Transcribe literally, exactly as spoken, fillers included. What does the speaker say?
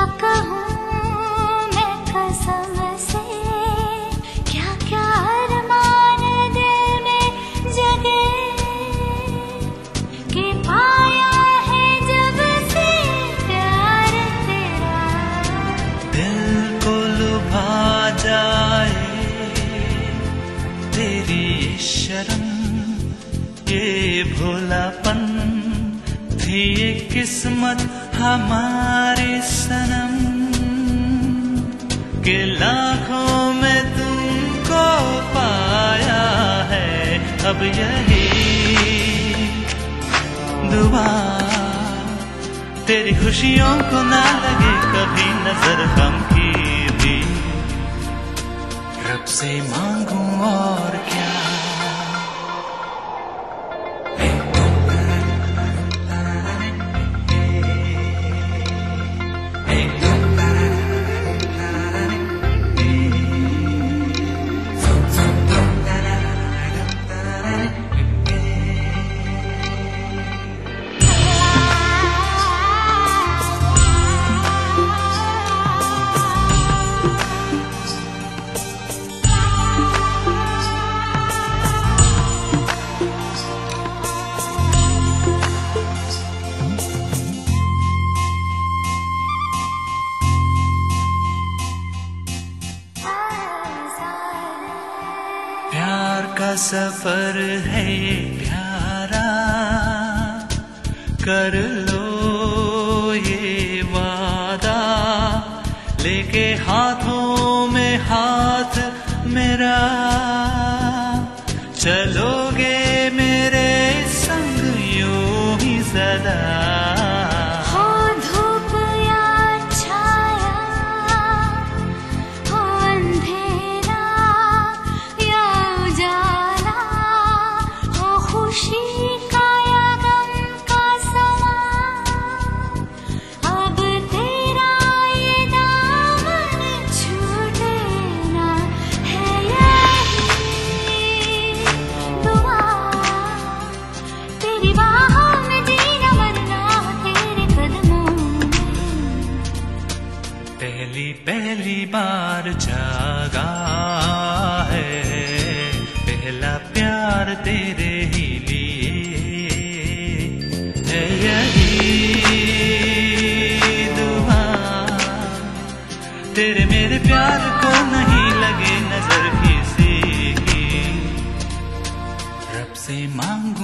कहूँ मैं कसम से, क्या क्या अरमान दिल में जगे कि पाया है जब से प्यार तेरा। दिल को लुभा जाए तेरी शर्म, ये भोलापन थी ये किस्मत हमारी सनम, के लाखों में तुमको पाया है। अब यही दुआ तेरी खुशियों को ना लगे कभी नजर गम की भी, रब से मांगू और क्या। प्यार का सफर है ये प्यारा, कर लो ये वादा, लेके हाथों में हाथ मेरा, चलोगे मेरे संग यूं ही सदा। पहली पहली बार जागा है पहला प्यार तेरे ही लिए है, यही दुआ तेरे मेरे प्यार को नहीं लगे नजर किसी की, रब से मांगू